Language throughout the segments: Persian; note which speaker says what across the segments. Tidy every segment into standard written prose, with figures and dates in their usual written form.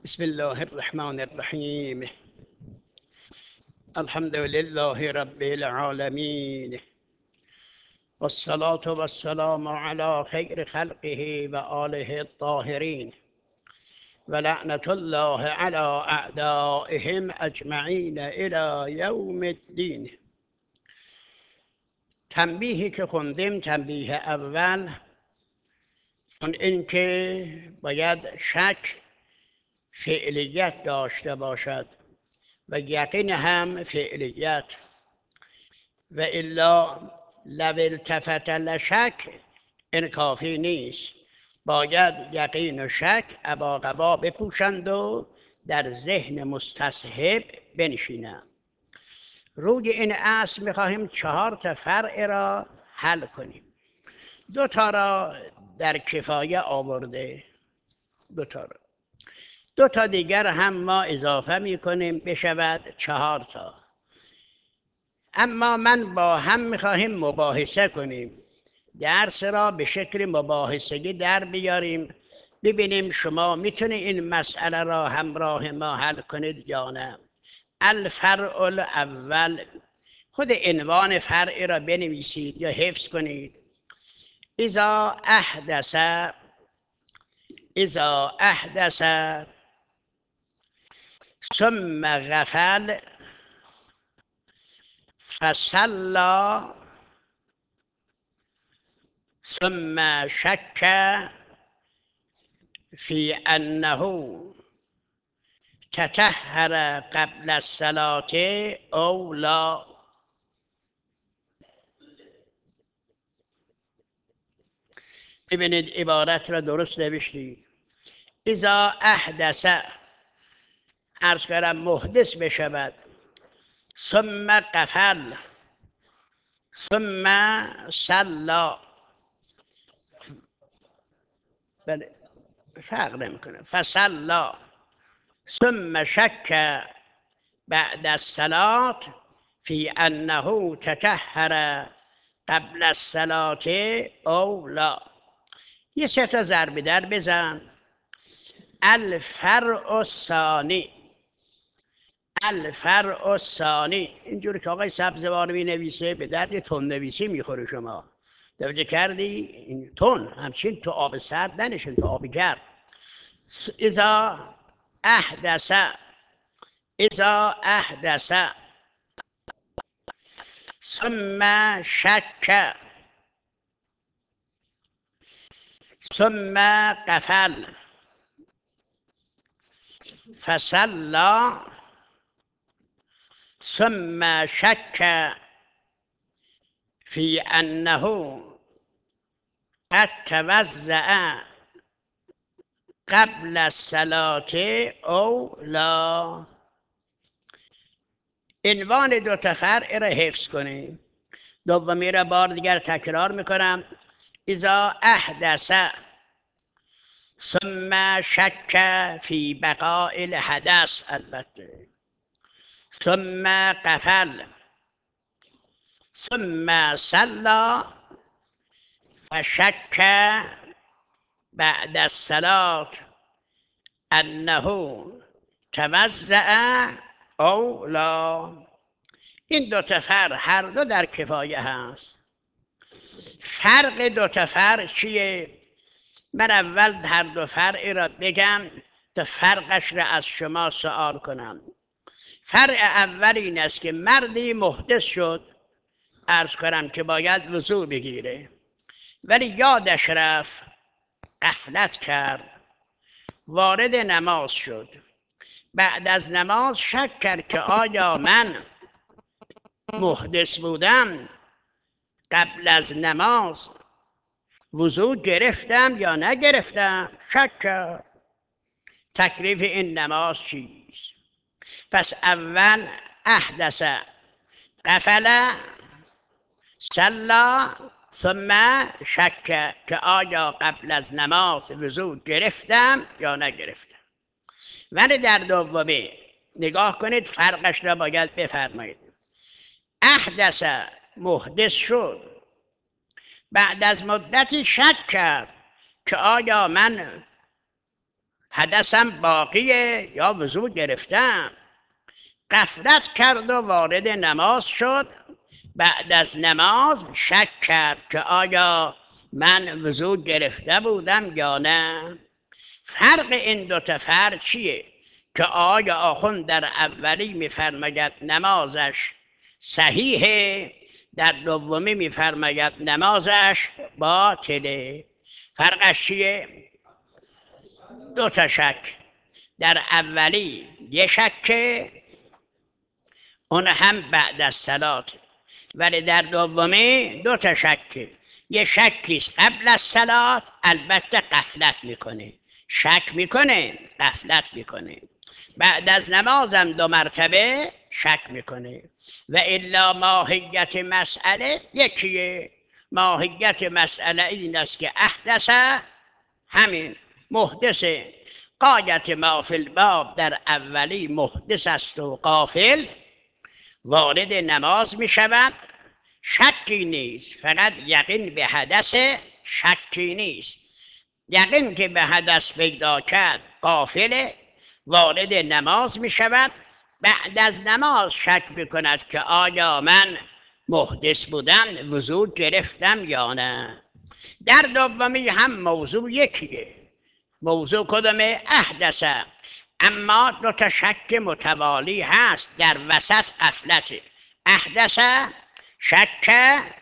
Speaker 1: بسم الله الرحمن الرحيم. الحمد لله رب العالمين، والصلاة والسلام على خير خلقه وآله الطاهرين، ولعنة الله على أعدائهم أجمعين إلى يوم الدين. تنبیهی که خوندیم تنبیه اول اون این که باید شک فعلیت داشته باشد و یقین هم فعلیت، و الا لو التفت لشک این کافی نیست. باید یقین و شک ابا بپوشند و در ذهن مستصحب بنشینند. روی این اصل میخواهیم 4 فرع را حل کنیم. 2 را در کفایه آورده، 2 را. 2 دیگر هم ما اضافه میکنیم بشود 4. اما من با هم میخواهیم مباحثه کنیم، درس را به شکل مباحثگی در بیاریم، ببینیم شما میتونید این مسئله را همراه ما حل کنید یا نه. الفرع الاول، خود عنوان فرع را بنویسید یا حفظ کنید. اذا احدث ثم غفل فصلى ثم شك في أنه تطهر قبل الصلاة أو لا. ببینید عبارت را درست نوشتید. اذا احدث، عرض کردم محدث بشود، ثم غفل ثم صلى، بله فرق نمیکنه، فصلى ثم شك بعد الصلاة في أنه تطهر قبل الصلاة أو لا. یه 3 ضرب در بزن. الفرع الثانی، اینجوری که آقای سبزوار می نویسه به درد تون نویسی میخوره. شما توجه کردی؟ این تون همچین تو آب سرد ننشین، تو آب گرم. اذا احدث ثم شک ثم غفل فصلى ثم شك في أنه قد توضأ قبل الصلاة أو لا. عنوان 2 فرع را حفظ کنیم. دومی را بار دیگر تکرار میکنم. اذا احدث ثم شک فی بقاء الحدث، البته ثم غفل ثم صلى فشك بعد الصلاة انه توضأ او لا. این 2 فرع هر دو در کفایه هست. فرق 2 فرع چیه؟ من اول هر 2 فرع را بگم تا فرقش را از شما سوال کنم. فرع اول این است که مردی محدث شد، عرض کنم که باید وضو بگیره، ولی یادش رفت، غفلت کرد، وارد نماز شد. بعد از نماز شک کرد که آیا من محدث بودم قبل از نماز وضو گرفتم یا نگرفتم؟ شک کرد. تکلیف این نماز چیست؟ پس اول احدث غفل صلی ثم شک که آیا قبل از نماز وضو گرفتم یا نگرفتم. ولی در دومی نگاه کنید، فرقش را باید بفرمایید. احدث محدث شد، بعد از مدتی شک کرد که آیا من حدثم باقیه یا وضو گرفتم. غفلت کرد و وارد نماز شد. بعد از نماز شک کرد که آیا من وضو گرفته بودم یا نه. فرق این دو تا فرق چیه؟ که آیا آخوند در اولی میفرماید نمازش صحیحه، در دومی میفرماید نمازش باطله. فرقش چیه؟ دو تا شک. در اولی یه شکه، اون هم بعد از صلات، ولی در دومی دو تا شکه. یه شکیست قبل از صلات، البته غفلت میکنه، شک میکنه غفلت میکنه. بعد از نمازم 2 مرتبه شک میکنه. و الا ماهیت مسئله یکیه. ماهیت مسئله این است که احدث، همین محدثه. غایت ما فی الباب در اولی محدث است و غافل وارد نماز می شود، شکی نیست، فقط یقین به حدث، شکی نیست. یقین که به حدث پیدا کرد غافل وارد نماز می شود. بعد از نماز شک میکند که آیا من محدث بودم، وضو گرفتم یا نه. در دومی هم موضوع یکیه. موضوع کدومه؟ احدثه. اما 2 تا شک متوالی هست، در وسط غفلته. احدثه، شک،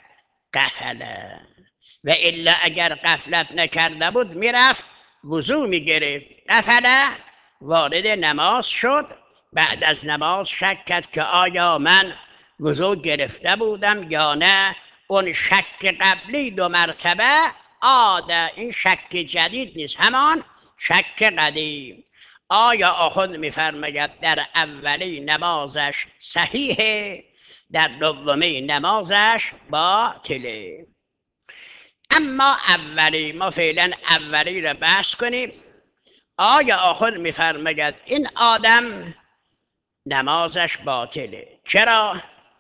Speaker 1: غفله. و الا اگر غفلت نکرده بود میرفت وضو میگرفت. غفله وارد نماز شد، بعد از نماز شک کرد که آیا من وضو گرفته بودم یا نه. اون شک قبلی 2 مرتبه عاده، این شک جدید نیست، همان شک قدیم. آیا آخوند میفرماید در اولی نمازش صحیحه، در دومی نمازش باطله. اما اولی، ما فعلا اولی را بحث کنیم. آیا آخوند میفرماید این آدم نمازش باطله؟ چرا؟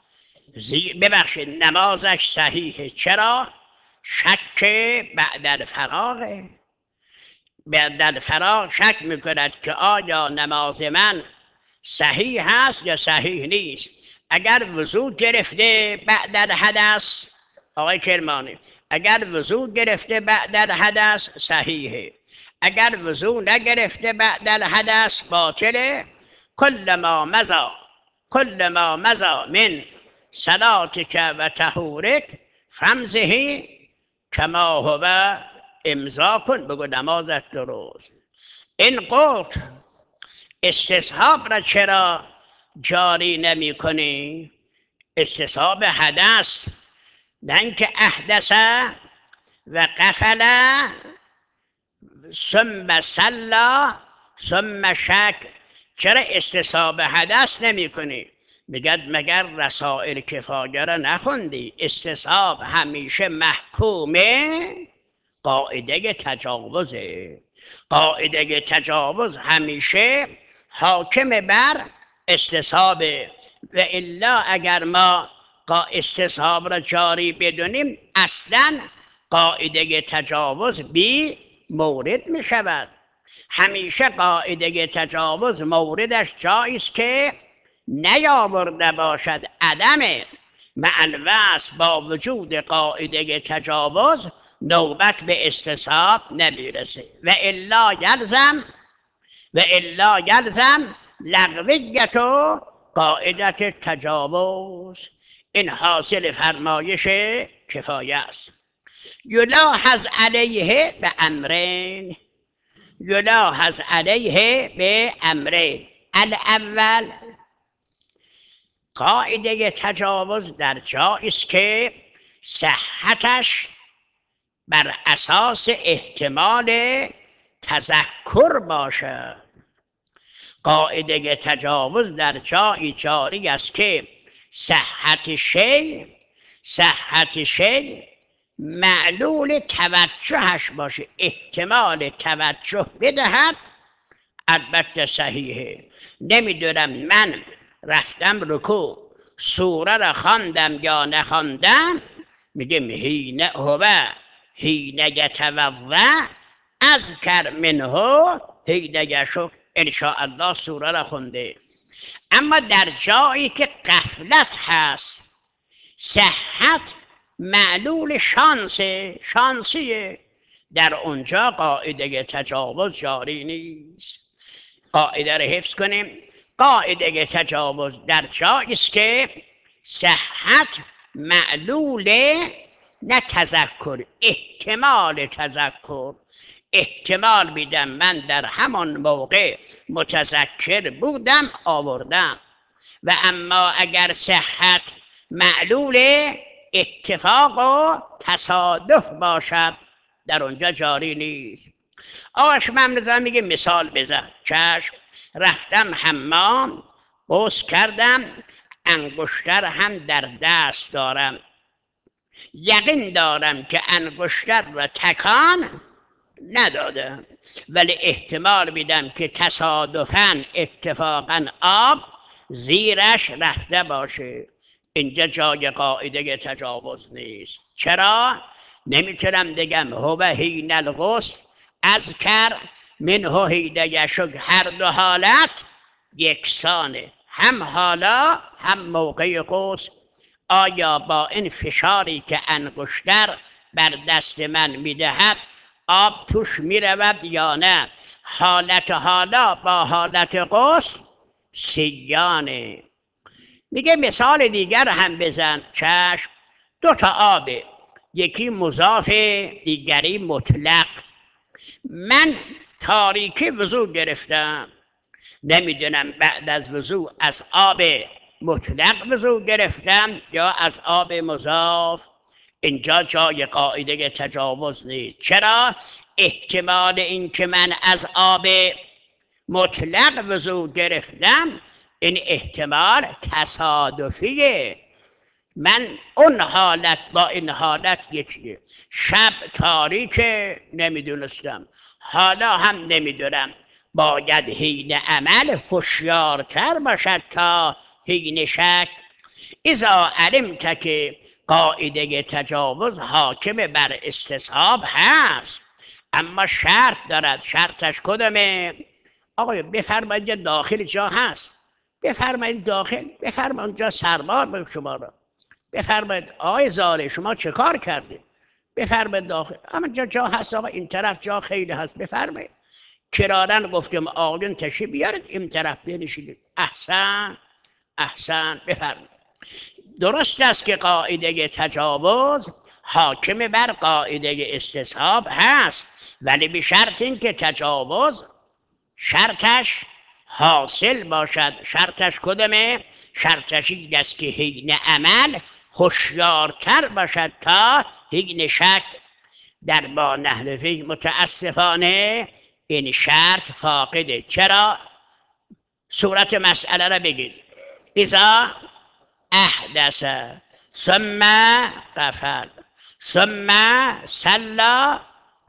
Speaker 1: ببخشید نمازش صحیحه. چرا؟ شک بعد الفراغه. بعد الفراغ شک میکند که آیا نماز من صحیح هست یا صحیح نیست. اگر وضو گرفته بعد الحدث، آقای کرمانی، اگر وضو گرفته بعد الحدث صحیحه، اگر وضو نگرفته بعد الحدث باطله. کل ما مضى من صلاتک و طهورک فامضه کما هو امضا کن. بگو نمازت درست. این قلت استصحاب را چرا جاری نمی کنی؟ استصحاب حدث، نه اینکه احدث و غفل ثم صلی ثم شک. چرا استصحاب حدث نمی کنی؟ میگد مگر رسائل کفایه را نخوندی؟ استصحاب همیشه محکومه قاعده تجاوزه. قاعده تجاوز همیشه حاکم بر استصحابه. و الا اگر ما استصحاب را جاری بدونیم، اصلا قاعده تجاوز بی مورد می شود. همیشه قاعده تجاوز موردش جایی است که نیاورده باشد. عدم مع الوصف با وجود قاعده تجاوز نوبت به استصحاب نمیرسه. و الا یلزم لغویت و قاعده تجاوز. این حاصل فرمایش کفایه است. یلاحظ علیه به امرین. یلاحظ علیه به امرین. الاول، قاعده تجاوز در جایی است که صحتش بر اساس احتمال تذکر باشد. قاعده تجاوز در جایی جاری است که صحت شی معلول توجهش باشه، احتمال توجه بدهد، البته صحیحه. نمیدونم من رفتم رکوع، سوره را خواندم یا نخواندم، میگم حین یتوضا اذکر منه هیدگشک انشاءالله سوره را خونده. اما در جایی که غفلت هست، صحت معلول شانسیه، در اونجا قاعده تجاوز جاری نیست. قاعده رو حفظ کنیم. قاعده تجاوز در جایی است که صحت معلول نه تذکر، احتمال تذکر. احتمال میدم من در همان موقع متذکر بودم آوردم. و اما اگر صحت معلول اتفاق و تصادف باشد در اونجا جاری نیست. آقاش ممنوزم میگه مثال بزن. چشم. رفتم حمام، غسل کردم، انگشتر هم در دست دارم، یقین دارم که انگشتر را تکان ندادم، ولی احتمال میدم که تصادفاً اتفاقاً آب زیرش رفته باشه. اینجا جای قاعده تجاوز نیست. چرا؟ نمیتونم بگم هو حین الغسل اذکر منه هیدگشک. هر دو حالت یکسانه، هم حالا هم موقع غسل. آیا با این فشاری که انگشتر بر دست من میدهد آب توش میرود یا نه؟ حالت حالا با حالت غسل سیانه. میگه مثال دیگر هم بزن. چشم. دو تا آبه، یکی مضاف دیگری مطلق. من تاریکی وضو گرفتم، نمیدونم بعد از وضو از آب مطلق وضو گرفتم یا از آب مضاف. اینجا جای قاعده تجاوز نیست. چرا؟ احتمال این که من از آب مطلق وضو گرفتم این احتمال تصادفیه. من اون حالت با این حالت یکیه. شب تاریکه، نمیدونستم، حالا هم نمیدونم. باید حین عمل هوشیارتر باشد تا حین شک. اذا علمت که قاعده تجاوز حاکم بر استصحاب هست، اما شرط دارد. شرطش کدامه؟ آقای بفرمایید داخل جا هست، بفرمایید داخل، بفرمایید اونجا سربار به شما را، بفرمایید آقای زاله شما چه کار کردید، بفرمایید داخل. اما جا هست آقا، این طرف جا خیلی هست، بفرمایید. کرارن گفتم آقایون تشریف بیارید این طرف بنشینید. احسن احسن، بفرمایید. درست است که قاعده تجاوز حاکم بر قاعده استصحاب هست، ولی به شرط این که تجاوز شرطش حاصل باشد. شرطش کدامه؟ شرطش این است که حین عمل هوشیارتر باشد تا حین شک. در با نحنفی متاسفانه این شرط فاقده. چرا؟ صورت مسئله را بگید. اذا احدث ثم غفل ثم صلی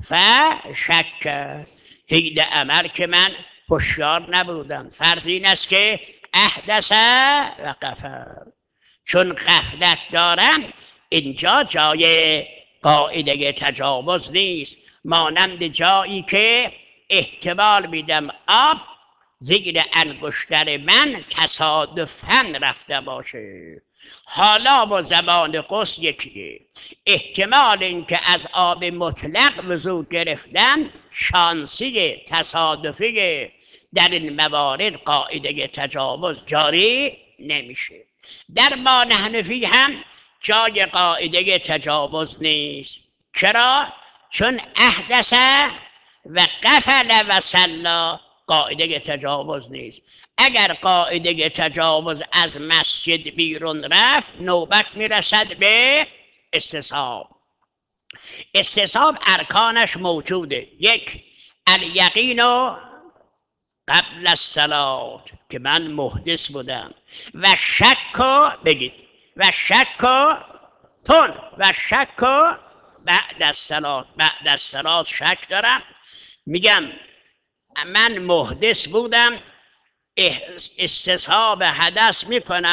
Speaker 1: فشک. حین عمل که من هوشیار نبودم، فرض این است که احدث و غفل، چون غفلت دارم اینجا جای قاعده تجاوز نیست. مانند جایی که احتمال میدم آب زیر انگشتر من تصادفاً رفته باشه. حالا با زمان غسل یکیه. احتمال اینکه از آب مطلق وضو گرفتن شانسی تصادفی، در این موارد قاعده تجاوز جاری نمیشه. در ما حنفی هم جای قاعده تجاوز نیست. چرا؟ چون احدث و غفل و صلی قاعده تجاوز نیست. اگر قاعده تجاوز از مسجد بیرون رفت نوبت میرسد به استصحاب. استصحاب ارکانش موجوده. یک، الیقین قبل الصلاة که من محدث بودم، و شک بگید، و شک تون، و شک بعد الصلاة. بعد الصلاة شک دارم، میگم من محدث بودم، استصحاب حدث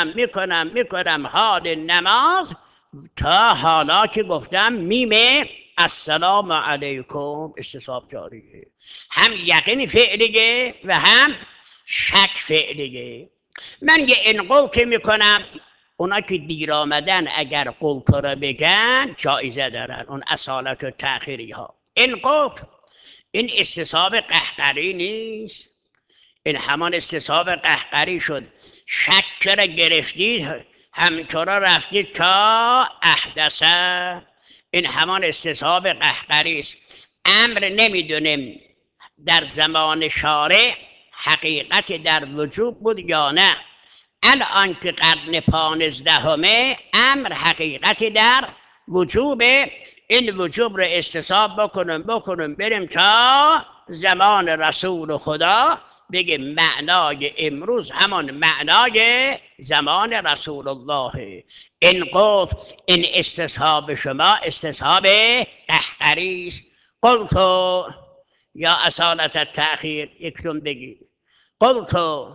Speaker 1: میکنم حال نماز تا حالا که گفتم میم السلام علیکم استصحاب جاریه. هم یقین فعلیه و هم شک فعلیه. من یه انقل که میکنم، اونا که دیر آمدن اگر قلت رو بگن جایزه دارن، اون اصالت و تأخیری ها. انقل این استصحاب قهقری نیست، این همان استصحاب قهقری شد. شک را گرفتید همینطورا رفتید تا احدثه، این همان استصحاب قهقری است. امر نمیدونیم در زمان شارع حقیقت در وجوب بود یا نه. الان که قرن 15 امر حقیقتی در وجوب، این وجوب رو استصحاب بکنیم بریم تا زمان رسول خدا، بگه معنای امروز همان معنای زمان رسول الله. این قلت، این استصحاب شما استصحاب قهقری است. قلتو یا اصالت التأخیر، یکتون بگید قلتو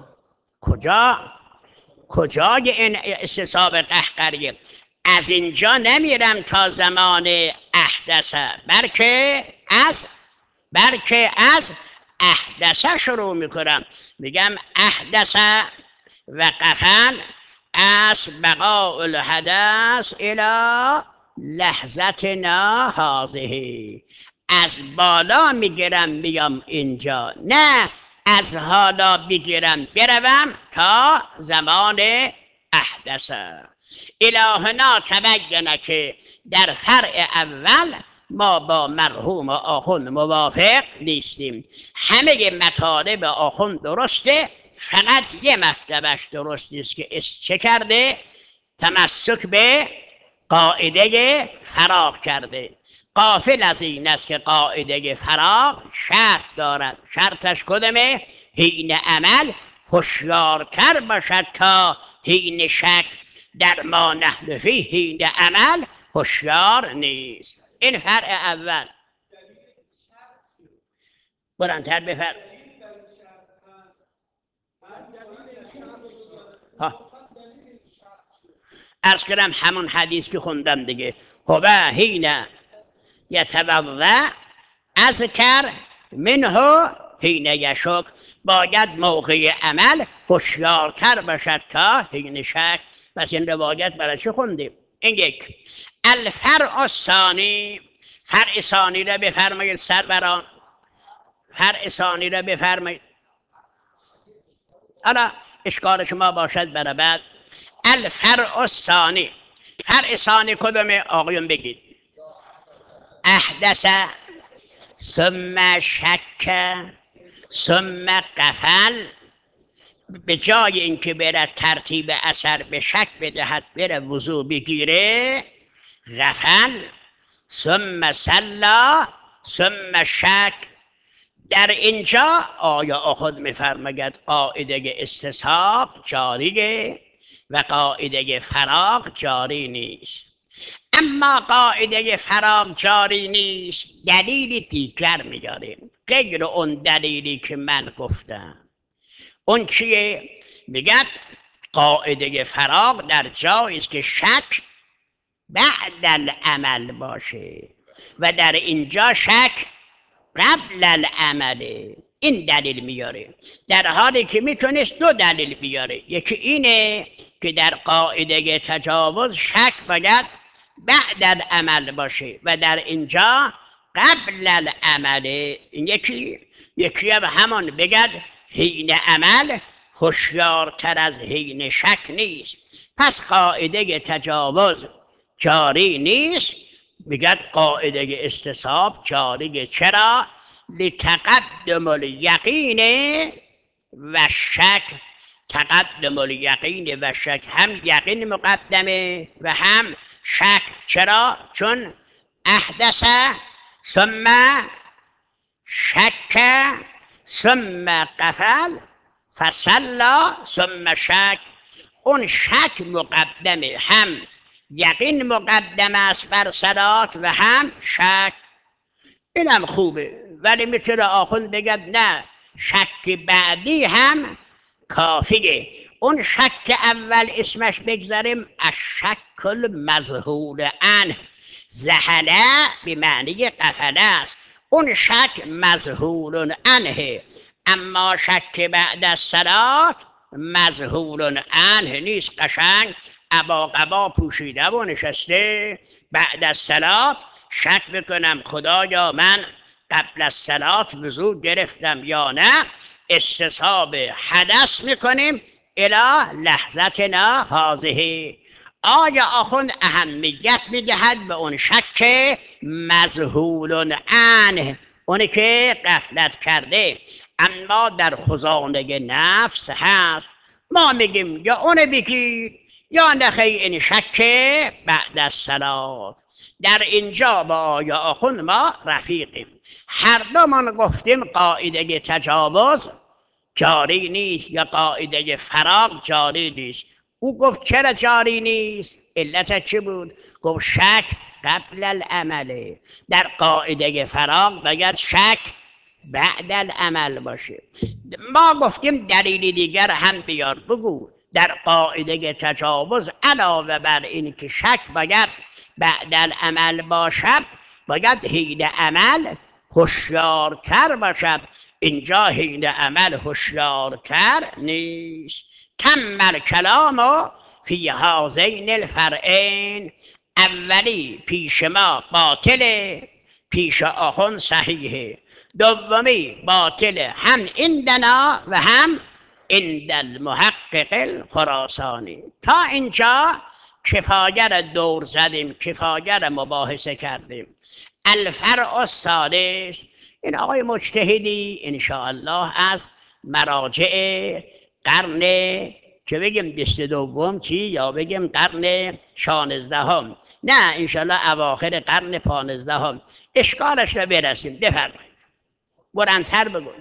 Speaker 1: کجای این استصحاب قهقریه؟ از اینجا نمیرم تا زمان احدثه، بلکه از احدثه شروع میکنم. میگم احدثه و قفل از بقاء الحدث الى لحظتنا هذه. از بالا میگیرم میام اینجا، نه از حالا بگیرم بروم تا زمان احدثه. الهنا تبینه که در فرع اول ما با مرحوم آخوند موافق نیستیم. همه مطالب آخوند درسته، فقط یه مطلبش درست نیست که چه کرده؟ تمسک به قاعده فراغ کرده. غافل از این است که قاعده فراغ شرط دارد. شرطش کدامه؟ حین عمل هوشیارتر باشد تا حین شک. در ما نحن فیه حین عمل هوشیار نیست. این فرع اول. بلندتر بفرم. عرض کردم همون حدیث که خوندم دیگه، هو حین یتوضا اذکر منه حین یشک. باید موقع عمل هوشیارتر باشد تا حین شک. پس این روایت برای چی خوندیم؟ این یک. الفرع الثانی، فرع ثانی را بفرمایید سروران، فرع ثانی را بفرمایید. حالا اشکال شما باشد برای بعد. الفرع الثانی، فرع ثانی کدومه آقایون بگید؟ احدث ثم شک ثم قفل. به جای اینکه بره ترتیب اثر به شک بدهد، بره وضو بگیره، غفل ثم صلا ثم شک. در اینجا آیا آخوند میفرماید قاعده استصحاب جاریه و قاعده فراغ جاری نیست. اما قاعده فراغ جاری نیست، دلیلی دیگر میاریم غیر اون دلیلی که من گفتم. اون چیه؟ میگد قاعده فراغ در جایی است که شک بعد العمل باشه و در اینجا شک قبل العمله. این دلیل میاره، در حالی که میتونست دو دلیل بیاره. یکی اینه که در قاعده تجاوز شک باید بعد العمل باشه و در اینجا قبل العمله. این یکی هم همون بگد حین عمل هوشیارتر از حین شک نیست. پس قاعده تجاوز جاری نیست، میگد قاعده استصحاب جاریه. چرا؟ لتقدم الیقین و شک. تقدم الیقین و شک، هم یقین مقدمه و هم شک. چرا؟ چون احدث ثم شک ثم قفل فصلا ثم شک. اون شک مقدمه، هم یقین مقدم است بر صلات و هم شک. اینم خوبه، ولی میتونه آخوند بگد نه، شک بعدی هم کافیه. اون شک اول اسمش بگذاریم الشک المذهول عنه، زحله به معنی قفله است. اون شک مذهول عنه، اما شک بعد از صلات مذهول عنه نیست. قشنگ ابا قبا پوشیده و نشسته بعد از صلات شک بکنم خدایا من قبل از صلات وضو گرفتم یا نه. استصحاب حدث میکنیم الی لحظتنا هذه. آیا آخوند اهمیت میدهد به اون شک مذهول عنه، اونی که غفلت کرده. اما در خزانه نفس هست، ما میگیم یا اون بگیر یا نخی این شک بعد از صلات. در اینجا با آیا آخوند ما رفیقیم. هر دومان گفتیم قاعده تجاوز جاری نیست یا قاعده فراغ جاری نیست. او گفت چرا جاری نیست؟ علت چی بود؟ گفت شک قبل العمله. در قاعده فراغ باید شک بعد العمل باشه. ما گفتیم دلیل دیگر هم بیار بگو. در قاعده تجاوز علاوه بر این که شک باید بعد العمل باشد، باید حین عمل هوشیارتر باشد. اینجا حین عمل هوشیارتر نیست. تم الکلام فی هذین الفرعین. اولی پیش ما باطله، پیش آخوند صحیحه. دومی باطله هم عندنا و هم عند المحقق الخراسانی. تا اینجا کفایه را دور زدیم، کفایه را مباحثه کردیم. الفرع الثالث، این آقای مجتهدی انشاءالله از مراجع قرن چه بگیم 22 چی یا بگیم قرن 16، نه انشاءالله اواخر قرن 15 اشکالش را برسیم. بفرمایید بلندتر بگو.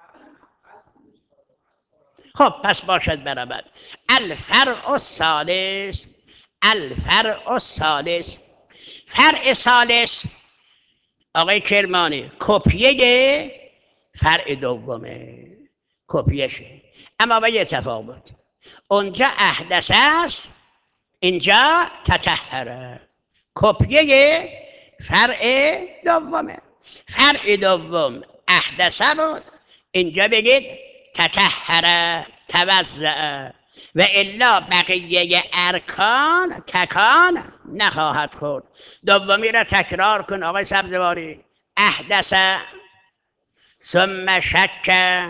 Speaker 1: خب پس باشد برابر. الفرع الثالث، الفرع الثالث، فرع ثالث آقای کرمانی کپیه فرع دومه، کپیشه. اما با یه تفاوت، اونجا احدث است اینجا تطهره. کپیه فرع دومه. فرع دوم احدثه بود، اینجا بگید تطهره توضع، و الا بقیه ارکان تکان نخواهد خورد. دومی را تکرار کن آقای سبزواری. احدث ثم شک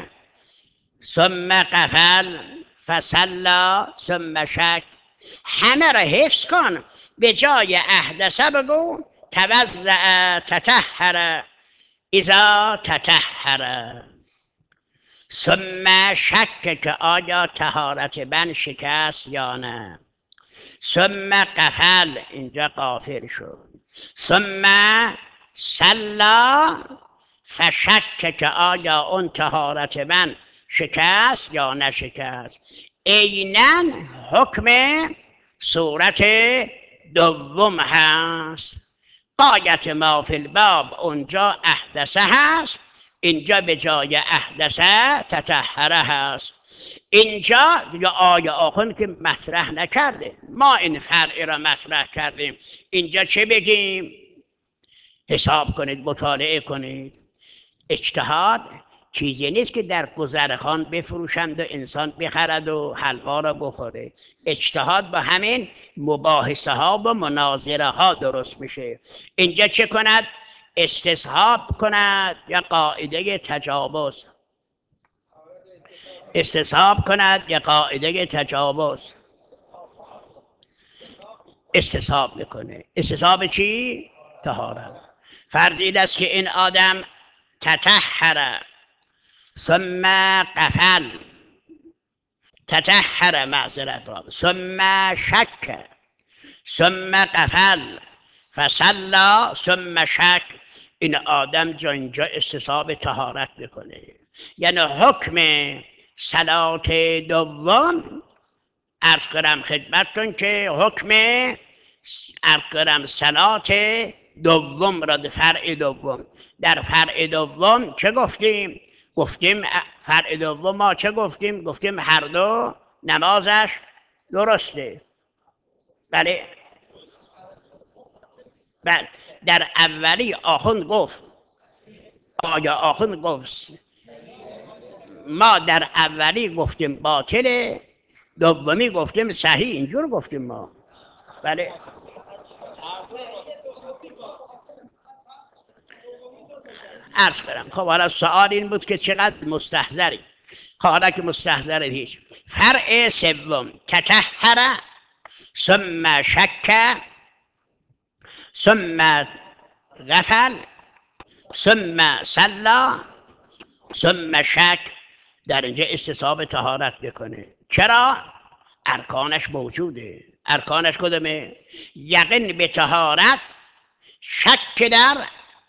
Speaker 1: ثم قفل فصلا ثم شک. همه را حفظ کن، به جای احدثه بگو توضع تطهر اذا تطهر. ثم شک که آیا طهارت من شکست یا نه. ثم قفل اینجا قافل شد. ثم صلا فشک که آیا اون طهارت من شکست یا نشکست. عیناً حکم صورت دوم هست. غایت ما فی الباب اونجا احدثه هست، اینجا به جای احدثه تطهره هست. اینجا دیگه آیا آخوند که مطرح نکرده، ما این فرع را مطرح کردیم. اینجا چه بگیم؟ حساب کنید، مطالعه کنید. اجتهاد چیزی نیست که در گذرخان بفروشند و انسان بخرد و حلوا را بخوره. اجتهاد با همین مباحثه ها و مناظره ها درست میشه. اینجا چه کند؟ استصحاب کند یا قاعده تجاوز؟ استصحاب کند یا قاعده تجاوز؟ استصحاب میکنه. استصحاب چی؟ طهارت. فرض این است که این آدم تطهر ثم قفل، تطهر معذرت ثم شک ثم قفل فصلا ثم شک. این آدم جا اینجا استصحاب طهارت میکنه. یعنی حکم صلات دوم عرض کنم خدمتتون که حکم عرض کنم صلات دوم را در فرع دوم. در فرع دوم چه گفتیم؟ گفتیم فرع دوم ما چه گفتیم؟ گفتیم هر دو نمازش درسته. بله بله. در اولی آخوند گفت، آیا آخوند گفت ما در اولی گفتیم باطله، دومی گفتیم صحیح، اینجور گفتیم ما. بله. عرض کنم خب حالا سوال این بود که چقدر مستحضری. حالا که مستحضر هیچ. فرع سوم تطهر ثم شک ثم غفل ثم صلی ثم شک. در اینجا استصحاب طهارت بکنه. چرا؟ ارکانش موجوده. ارکانش کدومه؟ یقین به طهارت، شک در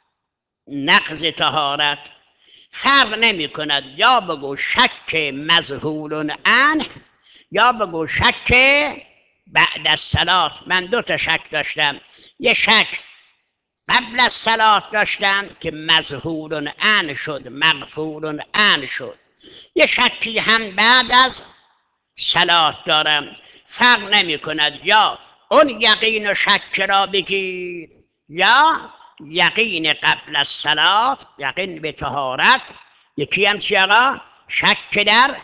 Speaker 1: نقض طهارت. فرق نمی کند یا بگو شک مذهول عنه یا بگو شک بعد از صلات. من دو تا شک داشتم، یه شک قبل از صلات داشتم که مذهول عنه شد، مغفور عنه شد. یه شکی هم بعد از صلات دارم. فرق نمی کند یا اون یقین و شک را بگیر یا یقین قبل از صلات، یقین به طهارت. یکی هم چی آقا؟ شک در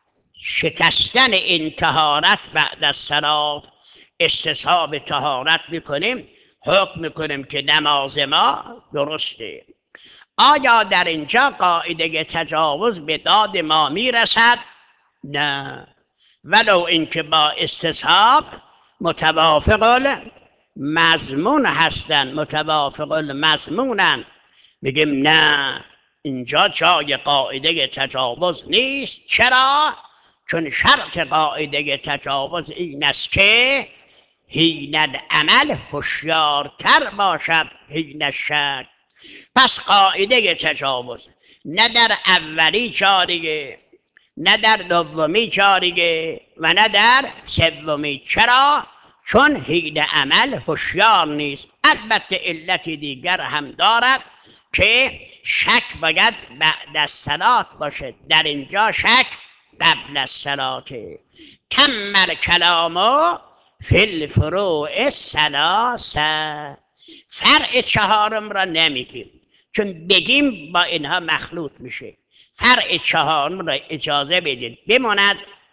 Speaker 1: شکستن این طهارت بعد از صلات. استصحاب طهارت میکنیم، حکم میکنیم که نماز ما درسته. آیا در اینجا قاعده تجاوز به داد ما میرسد؟ نه، ولو اینکه با استصحاب متوافق مضمون هستن، متوافق المضمونن. میگیم نه، اینجا جای قاعده تجاوز نیست. چرا؟ چون شرط قاعده تجاوز این است که حین العمل هوشیارتر باشد حین الشک. پس قاعده تجاوز نه در اولی جاریه، نه در دومی جاریه و نه در سومی. چرا؟ چون حین عمل هوشیار نیست. البته علت دیگر هم دارد که شک باید بعد از صلات باشه. در اینجا شک قبل از صلاته. کمل کلامو فی الفروع الثلاثه. فرع چهارم را نمیگیم، چون بگیم با اینها مخلوط میشه. فرع چهارم را اجازه بدید بماند.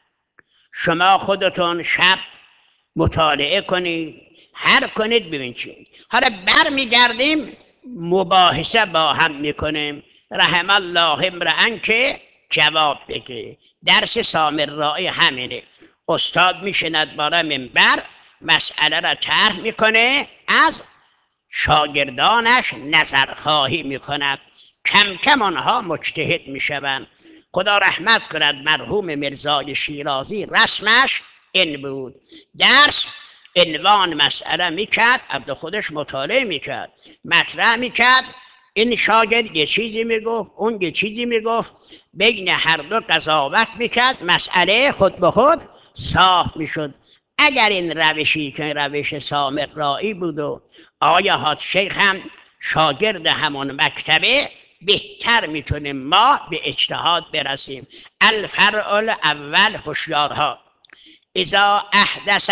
Speaker 1: شما خودتون شب مطالعه کنید، هر کنید ببین چی. حالا برمیگردیم مباحثه با هم میکنیم. رحم الله امرئن که جواب بگه. درس سامرایی همینه. استاد میشند بالا منبر، مسئله را طرح میکنه، از شاگردانش نظرخواهی میکند. کم کم آنها مجتهد میشوند. خدا رحمت کند مرحوم مرزای شیرازی، رسمش این بود. درس عنوان مسئله میکرد، عبد خودش مطالعه میکرد، مطرح میکرد. این شاگرد یه چیزی میگفت، اون یه چیزی میگفت، بین هر دو قضاوت میکرد، مسئله خود به خود صاف میشد. اگر این روشی که روش سامرایی بود و آیا حاج شیخ هم شاگرد همون مکتبه، بهتر میتونیم ما به اجتهاد برسیم. الفرع الاول هوشیارها. اذا احدث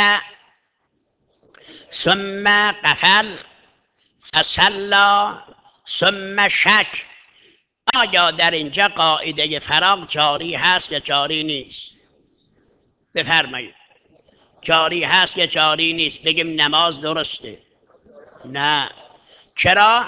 Speaker 1: ثم قفل فصلی ثم شک. آیا در اینجا قاعده فراغ جاری هست یا جاری نیست؟ بفرمایید. جاری هست یا جاری نیست؟ بگیم نماز درسته. نه. چرا؟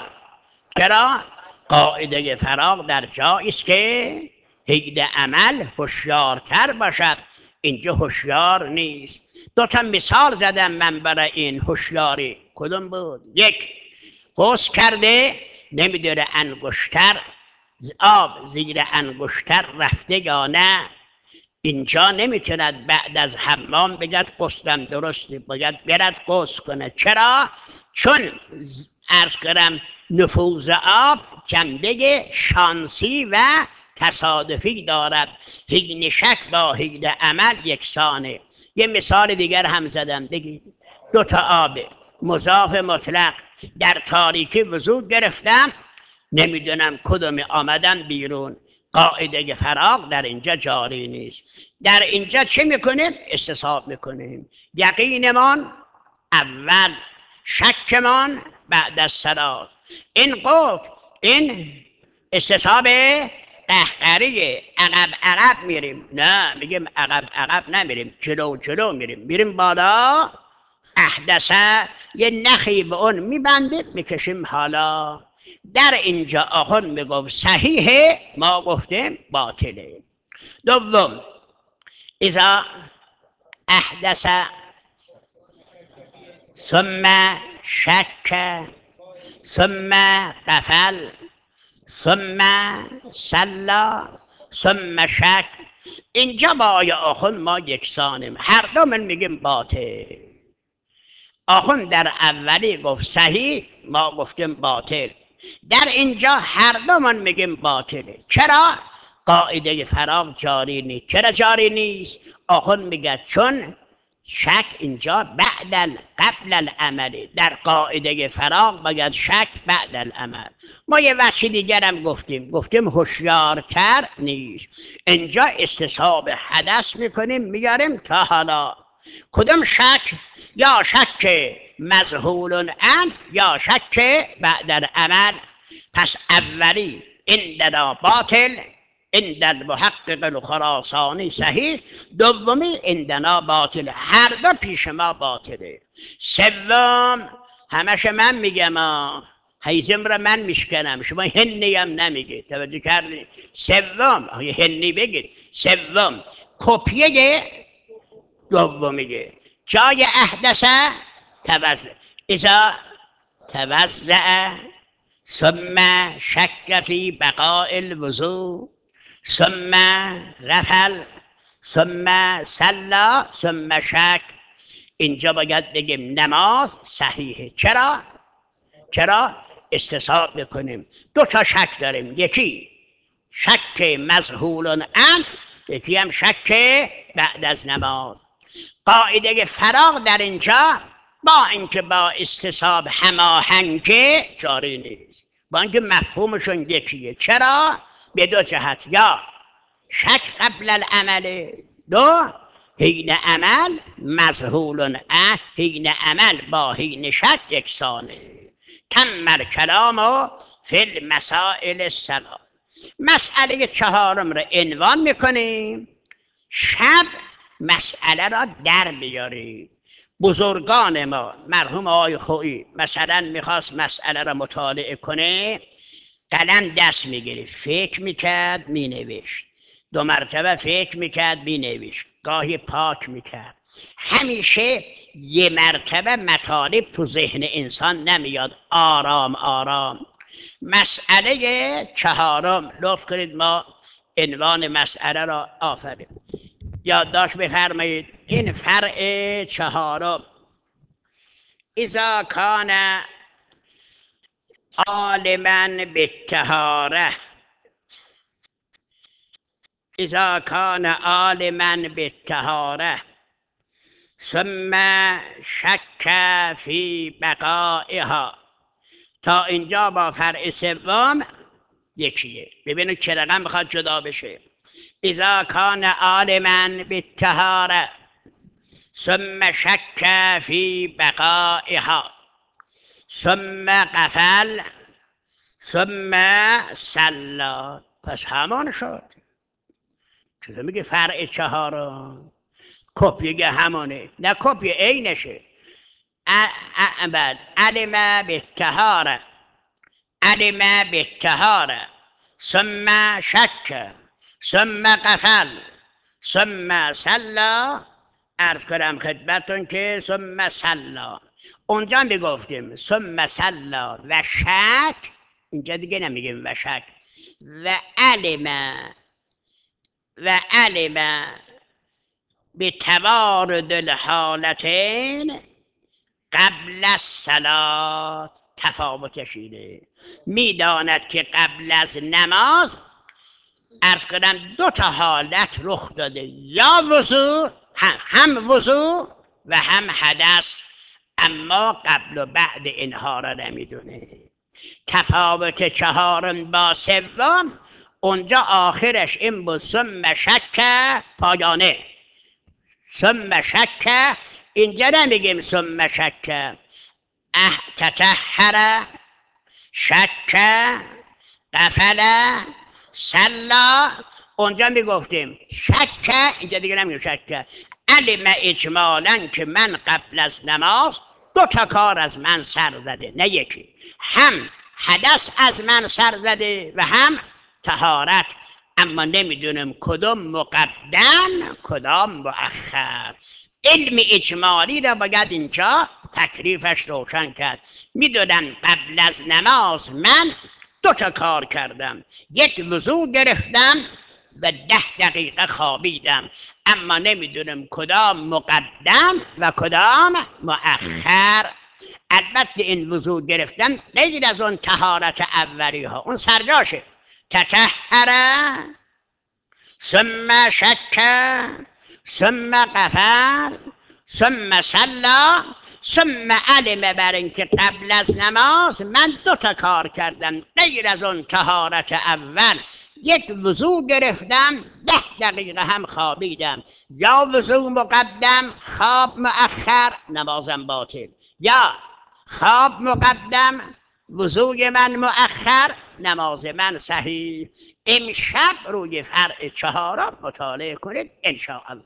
Speaker 1: قاعده فراغ در جایی است که حین عمل هوشیارتر باشد. اینجا هوشیار نیست. دو تا مثال زدم من برای این هوشیاری. کدوم بود؟ یک، غسل کرده نمیدونه انگشتر آب زیر انگشتر رفته یا نه. اینجا نمیتوند بعد از حمام بگد غسلم درسته، باید برد غسل کنه. چرا؟ چون عرض کنم نفوذ آب جنبه شانسی و تصادفی دارد. حین شک با حین عمل یکسانه. یه مثال دیگر هم زدم. بگید دو تا آب مضاف مطلق در تاریکی وضو گرفتم، نمیدونم کدوم آمدن بیرون. قاعده فراغ در اینجا جاری نیست. در اینجا چه میکنیم؟ استصحاب میکنیم. یقینمان اول، شکمان بعد از صلات. این قفل، این استصحاب قهقریه. عقب عقب میریم، نه میگیم عقب عقب نمیریم، جلو جلو میریم، میریم بالا. احدثه یه نخی به اون میبندیم میکشیم حالا. در اینجا آخون میگفت صحیحه، ما گفتیم باطله. دوم، اذا احدث ثم شک ثم قفل ثم صلا ثم شک، اینجا با آیه آخون ما یکسانیم، هر دو من میگیم باطل. آخون در اولی گفت صحیح، ما گفتیم باطل. در اینجا هر دو من میگیم باطله. چرا؟ قاعده فراغ جاری نیست. چرا جاری نیست؟ آخون میگه چون شک اینجا قبل العمل. در قاعده فراغ باید شک بعد العمل. ما یه وجه دیگر هم گفتیم هوشیارتر نیست. اینجا استصحاب حدث میکنیم میاریم تا حالا. کدوم شک؟ یا شک مذهول عنه یا شک بعد العمل. پس اولی عندنا باطل، عند المحقق الخراسانی صحیح. دومی عندنا باطل، هر دو پیش ما باطله. سوم همش من میگم، هیزم را من میشکنم، شما هنی هم نمیگه. توجه کردی؟ سوم هنی بگید. سوم کپیه دومیه. جای احدثه توزع، اذا توزع ثم شک فی بقاء الوضوء ثم غفل ثم صلا ثم شک، اینجا باید بگیم نماز صحیحه. چرا؟ استصحاب بکنیم. دو تا شک داریم، یکی شک مذهول عنه، یکی هم شک بعد از نماز. قاعده فراغ در اینجا با اینکه با استصحاب هماهنگه جاری نیست، با اینکه مفهومشون یکیه. چرا؟ به دو جهت، یا شک قبل العمل، دو حین عمل مذهول عنه، حین عمل با حین شک یکسانه. تم الکلام فی المسائل الثلاث. مسئله چهارم را عنوان میکنیم. شب مسئله را در بیارید. بزرگان ما، مرحوم آقای خویی مثلا میخواست مسئله را مطالعه کنه، قلم دست میگیره، فکر میکرد مینوشت، دو مرتبه فکر میکرد مینوشت، گاهی پاک میکرد. همیشه یه مرتبه مطالب تو ذهن انسان نمیاد، آرام آرام. مسئله چهارم، لطف کنید ما عنوان مسئله را آفرین یادداشت بفرمایید. این فرع چهارم، اذا کان عالما بالطهاره، اذا کان عالما بالطهاره ثم شک فی بقائها. تا اینجا با فرع سوم یکیه. ببینید چه رقم بخواد جدا بشه. اذا کان عالما بالطهاره ثم شک فی بقائها ثم قفل ثم صلا، پس همان شد. چطور میگه فرع چهارم؟ کپیه همانه، نه کپیه عینشه. علم بالطهاره، علم بالطهاره ثم شک ثم قفل ثم صلا. عرض کنم خدمتون که ثم صلا، اونجا میگفتیم ثم صلا و شک، اینجا دیگه نمیگیم و شک. و علم بتوارد الحالتین قبل الصلاة. تفاوتش اینه، میداند که قبل از نماز عرض کنم دو تا حالت رخ داده، یا وضو، هم وضو و هم حدث، اما قبل و بعد اینها را نمیدونه. تفاوت چهارم با سوم، اونجا آخرش این بود ثم شک، پایانه ثم شک. اینجا نمیگیم ثم شک، تطهر، شک، قفل، سلا. اونجا میگفتیم شک، اینجا دیگه نمیگیم شک. علم اجمالا که من قبل از نماز 2 تا کار از من سر زده، نه یکی. هم حدث از من سر زده و هم طهارت، اما نمیدونم کدام مقدم کدام مؤخر. علم اجمالی را باید اینجا تکلیفش روشن کرد. میدونم قبل از نماز من 2 تا کار کردم، یک وضو گرفتم و 10 دقیقه خوابیدم، اما نمیدونم کدام مقدم و کدام مؤخر. البته این وضو گرفتن غیر از اون طهارت اولی ها، اون سرجاشه. تطهر، ثم شک، ثم قفل، ثم سلا، ثم علم، بر اینکه قبل از نماز من 2 تا کار کردم غیر از اون طهارت اول. یک وضو گرفتم، 10 دقیقه هم خوابیدم. یا وضو مقدم خواب مؤخر، نمازم باطل، یا خواب مقدم وضوی من مؤخر، نماز من صحیح. امشب روی فرع 4 مطالعه کنید ان شاء الله.